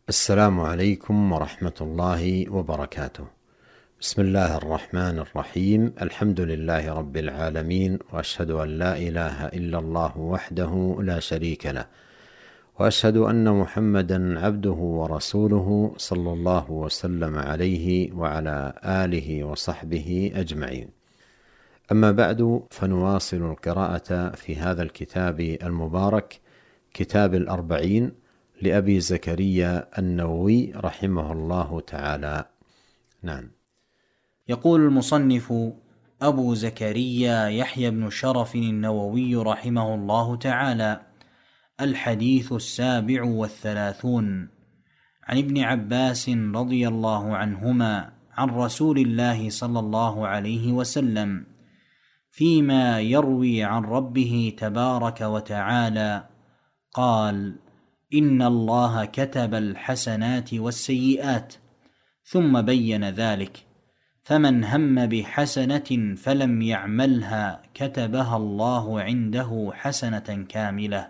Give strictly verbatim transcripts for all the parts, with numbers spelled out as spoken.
السلام عليكم ورحمة الله وبركاته. بسم الله الرحمن الرحيم. الحمد لله رب العالمين، وأشهد أن لا إله إلا الله وحده لا شريك له، وأشهد أن محمدا عبده ورسوله صلى الله وسلم عليه وعلى آله وصحبه أجمعين. أما بعد، فنواصل القراءة في هذا الكتاب المبارك، كتاب الأربعين لأبي زكريا النووي رحمه الله تعالى. نعم. يقول المصنف أبو زكريا يحيى بن شرف النووي رحمه الله تعالى: الحديث السابع والثلاثون. عن ابن عباس رضي الله عنهما عن رسول الله صلى الله عليه وسلم فيما يروي عن ربه تبارك وتعالى قال: إن الله كتب الحسنات والسيئات، ثم بين ذلك: فمن هم بحسنة فلم يعملها كتبها الله عنده حسنة كاملة،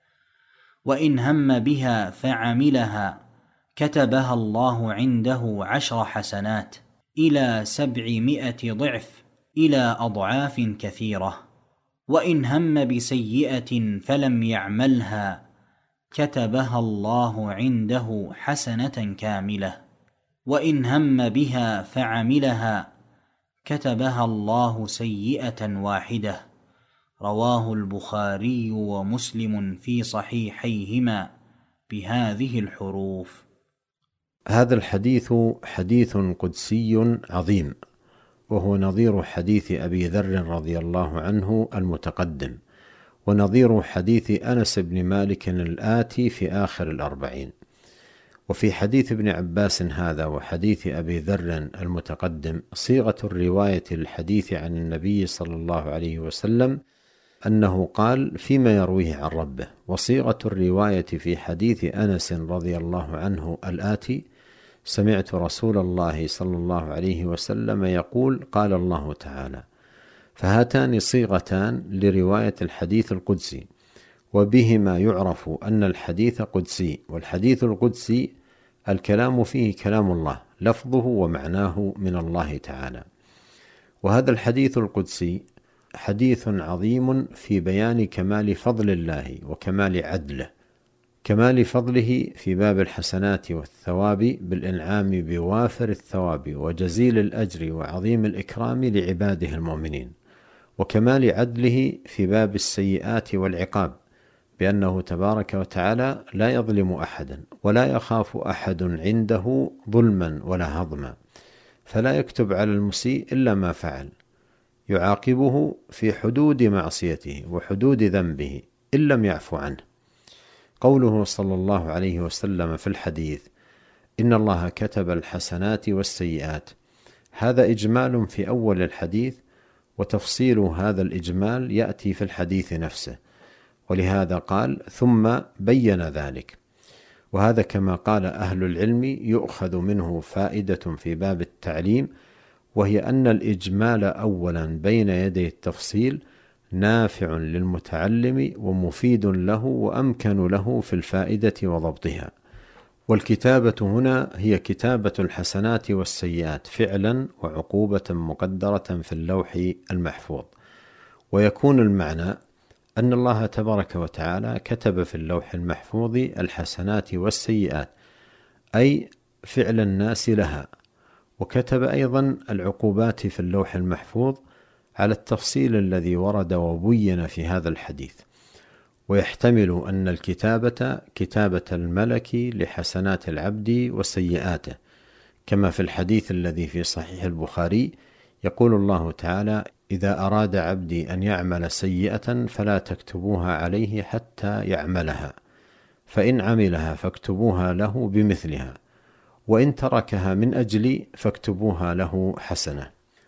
وإن هم بها فعملها كتبها الله عنده عشر حسنات إلى سبعمائة ضعف إلى أضعاف كثيرة، وإن هم بسيئة فلم يعملها كتبها الله عنده حسنة كاملة، وإن هم بها فعملها كتبها الله سيئة واحدة. رواه البخاري ومسلم في صحيحيهما بهذه الحروف. هذا الحديث حديث قدسي عظيم، وهو نظير حديث أبي ذر رضي الله عنه المتقدم، ونظير حديث أنس بن مالك الآتي في آخر الأربعين. وفي حديث ابن عباس هذا وحديث أبي ذر المتقدم صيغة الرواية الحديث عن النبي صلى الله عليه وسلم أنه قال فيما يرويه عن ربه، وصيغة الرواية في حديث أنس رضي الله عنه الآتي: سمعت رسول الله صلى الله عليه وسلم يقول قال الله تعالى. فهاتان صيغتان لرواية الحديث القدسي، وبهما يعرف أن الحديث قدسي، والحديث القدسي الكلام فيه كلام الله لفظه ومعناه من الله تعالى. وهذا الحديث القدسي حديث عظيم في بيان كمال فضل الله وكمال عدله، كمال فضله في باب الحسنات والثواب بالإنعام بوافر الثواب وجزيل الأجر وعظيم الإكرام لعباده المؤمنين، وكمال عدله في باب السيئات والعقاب، بأنه تبارك وتعالى لا يظلم أحدا ولا يخاف أحد عنده ظلما ولا هضما، فلا يكتب على المسيء إلا ما فعل، يعاقبه في حدود معصيته وحدود ذنبه إن لم يعفو عنه. قوله صلى الله عليه وسلم في الحديث: إن الله كتب الحسنات والسيئات، هذا إجمال في أول الحديث، وتفصيل هذا الإجمال يأتي في الحديث نفسه، ولهذا قال ثم بين ذلك. وهذا كما قال أهل العلم يؤخذ منه فائدة في باب التعليم، وهي أن الإجمال أولا بين يدي التفصيل نافع للمتعلم ومفيد له وأمكن له في الفائدة وضبطها. والكتابة هنا هي كتابة الحسنات والسيئات فعلا وعقوبة مقدرة في اللوح المحفوظ. ويكون المعنى أن الله تبارك وتعالى كتب في اللوح المحفوظ الحسنات والسيئات، أي فعل الناس لها، وكتب أيضا العقوبات في اللوح المحفوظ على التفصيل الذي ورد وبين في هذا الحديث. ويحتمل أن الكتابة كتابة الملك لحسنات العبد وسيئاته، كما في الحديث الذي في صحيح البخاري يقول الله تعالى: إذا أراد عبدي أن يعمل سيئة فلا تكتبوها عليه حتى يعملها، فإن عملها فاكتبوها له بمثلها، وإن تركها من أجلي فاكتبوها له حسنة.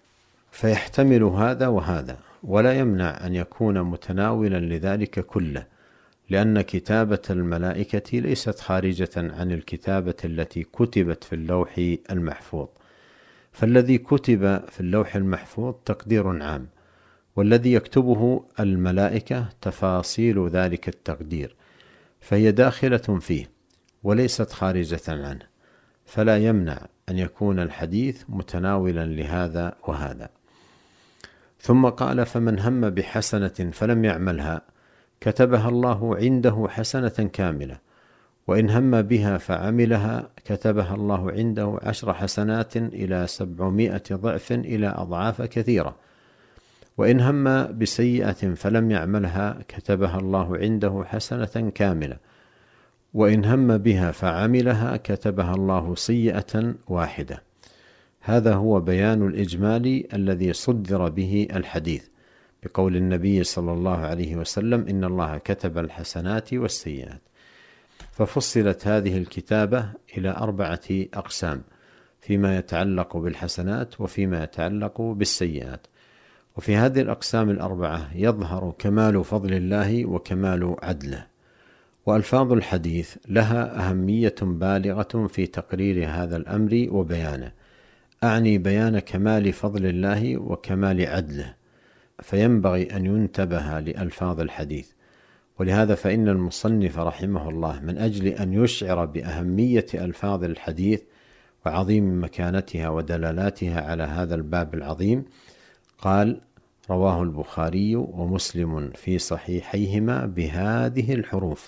فيحتمل هذا وهذا، ولا يمنع أن يكون متناولا لذلك كله، لأن كتابة الملائكة ليست خارجة عن الكتابة التي كتبت في اللوح المحفوظ، فالذي كتب في اللوح المحفوظ تقدير عام، والذي يكتبه الملائكة تفاصيل ذلك التقدير، فهي داخلة فيه، وليست خارجة عنه، فلا يمنع أن يكون الحديث متناولا لهذا وهذا. ثم قال: فمن هم بحسنة فلم يعملها كتبها الله عنده حسنة كاملة، وإن هم بها فعملها كتبها الله عنده عشر حسنات إلى سبعمائة ضعف إلى أضعاف كثيرة، وإن هم بسيئة فلم يعملها كتبها الله عنده حسنة كاملة، وإن هم بها فعملها كتبها الله سيئة واحدة. هذا هو بيان الإجمالي الذي صدر به الحديث بقول النبي صلى الله عليه وسلم: إن الله كتب الحسنات والسيئات. ففصلت هذه الكتابة إلى أربعة أقسام فيما يتعلق بالحسنات وفيما يتعلق بالسيئات. وفي هذه الأقسام الأربعة يظهر كمال فضل الله وكمال عدله. وألفاظ الحديث لها أهمية بالغة في تقرير هذا الأمر وبيانه، أعني بيان كمال فضل الله وكمال عدله، فينبغي أن ينتبه لألفاظ الحديث. ولهذا فإن المصنف رحمه الله من أجل أن يشعر بأهمية ألفاظ الحديث وعظيم مكانتها ودلالاتها على هذا الباب العظيم قال: رواه البخاري ومسلم في صحيحيهما بهذه الحروف.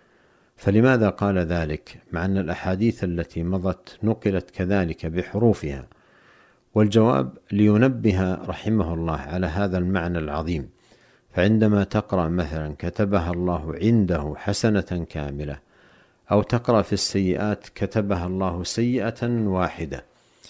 فلماذا قال ذلك مع أن الأحاديث التي مضت نقلت كذلك بحروفها؟ والجواب لينبه رحمه الله على هذا المعنى العظيم. فعندما تقرأ مثلا كتبها الله عنده حسنة كاملة، أو تقرأ في السيئات كتبها الله سيئة واحدة،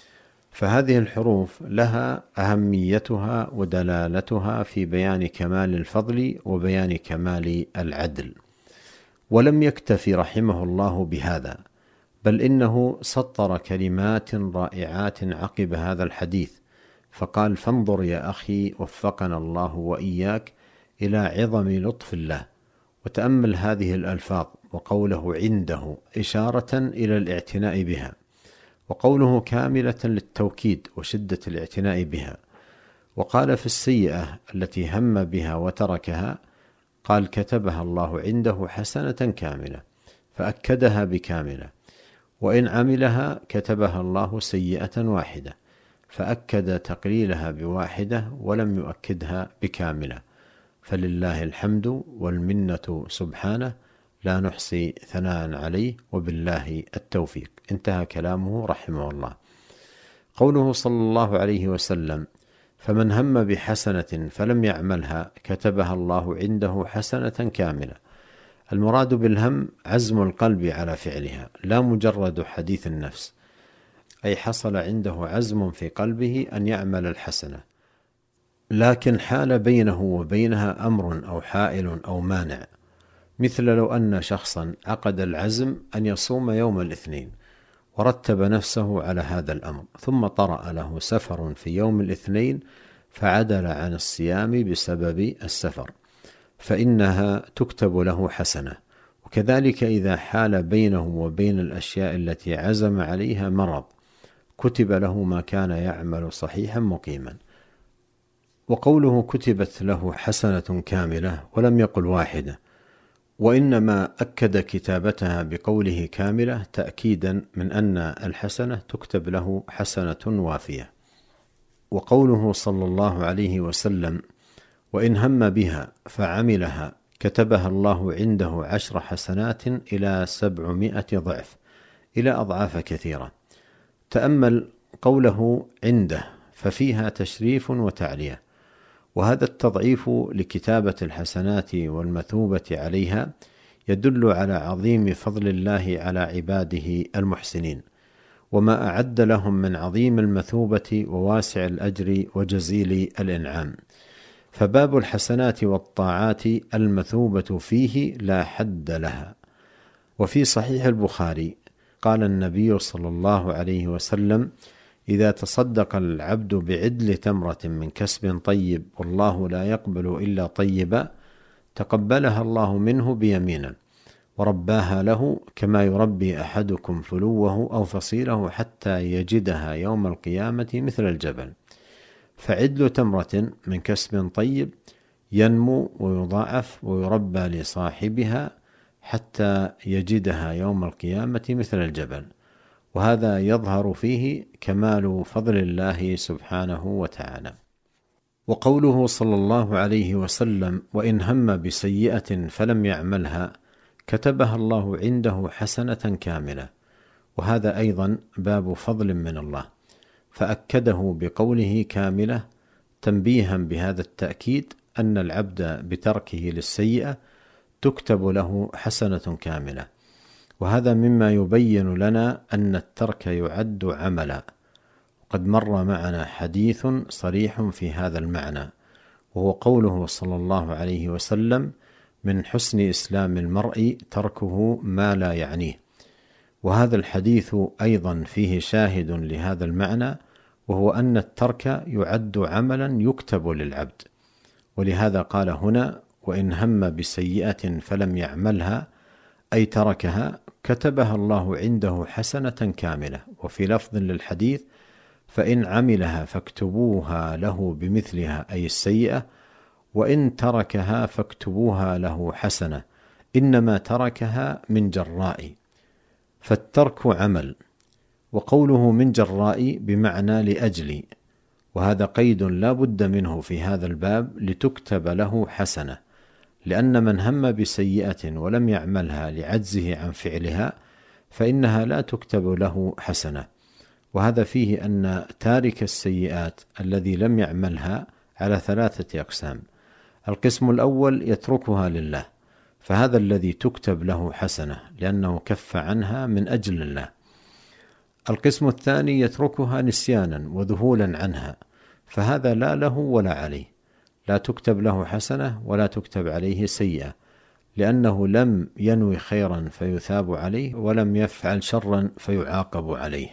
فهذه الحروف لها أهميتها ودلالتها في بيان كمال الفضل وبيان كمال العدل. ولم يكتفي رحمه الله بهذا، بل إنه سطر كلمات رائعات عقب هذا الحديث، فقال: فانظر يا أخي وفقنا الله وإياك إلى عظم لطف الله، وتأمل هذه الألفاظ وقوله عنده إشارة إلى الاعتناء بها، وقوله كاملة للتوكيد وشدة الاعتناء بها. وقال في السيئة التي هم بها وتركها قال: كتبها الله عنده حسنة كاملة، فأكدها بكاملة. وإن عملها كتبها الله سيئة واحدة، فأكد تقليلها بواحدة ولم يؤكدها بكاملة. فلله الحمد والمنة سبحانه، لا نحصي ثناء عليه، وبالله التوفيق. انتهى كلامه رحمه الله. قوله صلى الله عليه وسلم: فمن هم بحسنة فلم يعملها كتبها الله عنده حسنة كاملة. المراد بالهم عزم القلب على فعلها، لا مجرد حديث النفس، أي حصل عنده عزم في قلبه أن يعمل الحسنة، لكن حال بينه وبينها أمر أو حائل أو مانع، مثل لو أن شخصا عقد العزم أن يصوم يوم الاثنين ورتب نفسه على هذا الأمر، ثم طرأ له سفر في يوم الاثنين فعدل عن الصيام بسبب السفر، فإنها تكتب له حسنة. وكذلك إذا حال بينه وبين الأشياء التي عزم عليها مرض كتب له ما كان يعمل صحيحا مقيما. وقوله كتبت له حسنة كاملة ولم يقل واحدة، وإنما أكد كتابتها بقوله كاملة تأكيدا من أن الحسنة تكتب له حسنة وافية. وقوله صلى الله عليه وسلم: وإن هم بها فعملها كتبها الله عنده عشر حسنات إلى سبعمائة ضعف إلى أضعاف كثيرة. تأمل قوله عنده، ففيها تشريف وتعلية، وهذا التضعيف لكتابة الحسنات والمثوبة عليها يدل على عظيم فضل الله على عباده المحسنين، وما أعد لهم من عظيم المثوبة وواسع الأجر وجزيل الإنعام. فباب الحسنات والطاعات المثوبة فيه لا حد لها. وفي صحيح البخاري قال النبي صلى الله عليه وسلم: إذا تصدق العبد بعدل تمرة من كسب طيب والله لا يقبل إلا طيبا تقبلها الله منه بيمينا ورباها له كما يربي أحدكم فلوه أو فصيله حتى يجدها يوم القيامة مثل الجبل. فعدل تمرة من كسب طيب ينمو ويضاعف ويربى لصاحبها حتى يجدها يوم القيامة مثل الجبل، وهذا يظهر فيه كمال فضل الله سبحانه وتعالى. وقوله صلى الله عليه وسلم: وإن هم بسيئة فلم يعملها كتبها الله عنده حسنة كاملة، وهذا أيضا باب فضل من الله، فأكده بقوله كاملة تنبيها بهذا التأكيد أن العبد بتركه للسيئة تكتب له حسنة كاملة، وهذا مما يبين لنا أن الترك يعد عملا. قد مر معنا حديث صريح في هذا المعنى، وهو قوله صلى الله عليه وسلم: من حسن إسلام المرء تركه ما لا يعنيه. وهذا الحديث أيضا فيه شاهد لهذا المعنى، وهو أن الترك يعد عملا يكتب للعبد، ولهذا قال هنا: وإن هم بسيئة فلم يعملها، أي تركها، كتبها الله عنده حسنة كاملة. وفي لفظ للحديث: فإن عملها فاكتبوها له بمثلها، أي السيئة، وإن تركها فاكتبوها له حسنة، إنما تركها من جراء. فالترك عمل، وقوله من جراء بمعنى لأجل، وهذا قيد لا بد منه في هذا الباب لتكتب له حسنة، لأن من هم بسيئة ولم يعملها لعجزه عن فعلها فإنها لا تكتب له حسنة. وهذا فيه أن تارك السيئات الذي لم يعملها على ثلاثة أقسام: القسم الأول يتركها لله، فهذا الذي تكتب له حسنة لأنه كف عنها من أجل الله. القسم الثاني يتركها نسيانا وذهولا عنها، فهذا لا له ولا عليه، لا تكتب له حسنة ولا تكتب عليه سيئة، لأنه لم ينوي خيرا فيثاب عليه، ولم يفعل شرا فيعاقب عليه.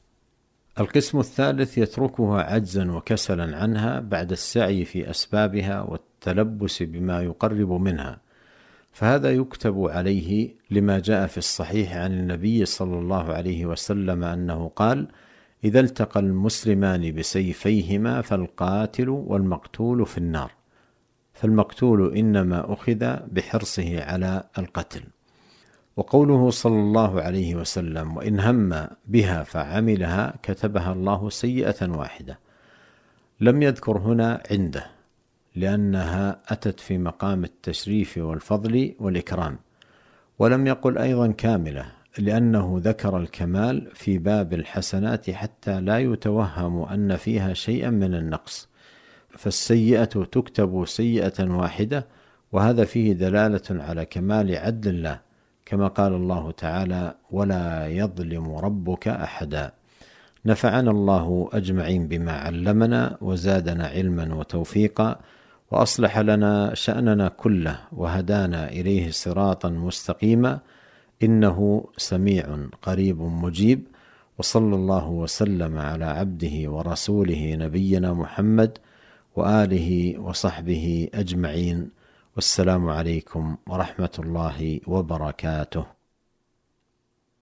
القسم الثالث يتركها عجزا وكسلا عنها بعد السعي في أسبابها والتلبس بما يقرب منها، فهذا يكتب عليه لما جاء في الصحيح عن النبي صلى الله عليه وسلم أنه قال: إذا التقى المسلمان بسيفيهما فالقاتل والمقتول في النار، فالمقتول إنما أخذ بحرصه على القتل. وقوله صلى الله عليه وسلم: وإن هم بها فعملها كتبها الله سيئة واحدة، لم يذكر هنا عنده، لأنها أتت في مقام التشريف والفضل والإكرام، ولم يقل أيضا كاملة، لأنه ذكر الكمال في باب الحسنات حتى لا يتوهم أن فيها شيئا من النقص، فالسيئة تكتب سيئة واحدة، وهذا فيه دلالة على كمال عدل الله، كما قال الله تعالى: ولا يظلم ربك أحدا. نفعنا الله أجمعين بما علمنا، وزادنا علما وتوفيقا، وأصلح لنا شأننا كله، وهدانا إليه صراطا مستقيما، إنه سميع قريب مجيب. وصلى الله وسلم على عبده ورسوله نبينا محمد وآله وصحبه أجمعين، والسلام عليكم ورحمة الله وبركاته.